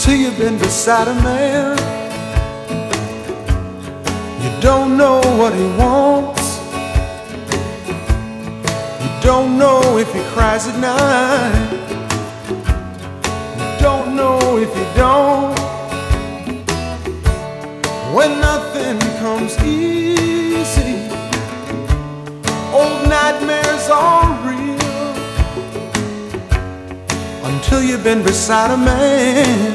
until you've been beside a man. You don't know what he wants. You don't know if he cries at night. You don't know if he don't. When nothing comes easy, old nightmares are real. Until you've been beside a man,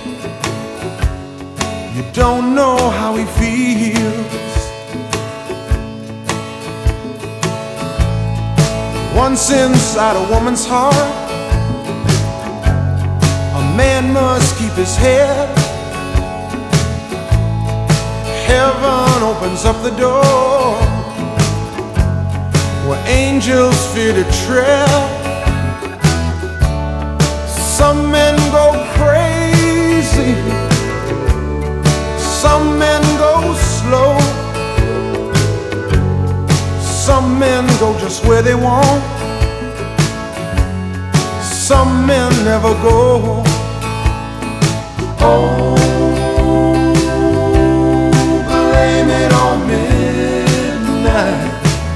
you don't know how he feels. Once inside a woman's heart, a man must keep his head. Heaven opens up the door where angels fear to tread. Some men go crazy, some men go slow, some men go just where they want, some men never go. Oh, blame it on midnight.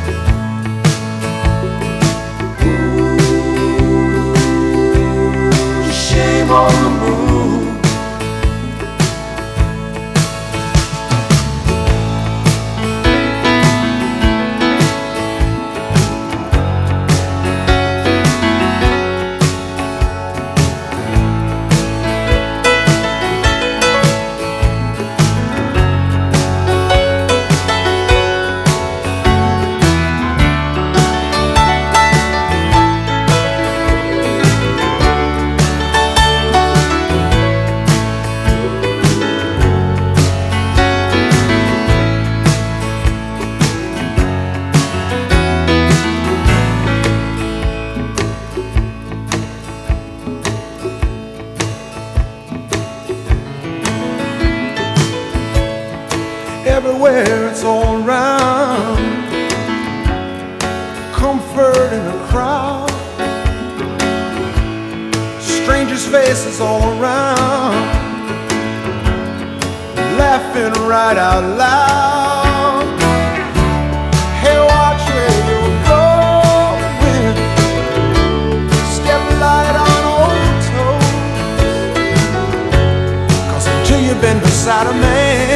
Ooh, shame on the moon. Everywhere it's all around, comfort in a crowd, strangers' faces all around, laughing right out loud. Hey, watch where you're going, step light on old toes, 'cause until you've been beside a man,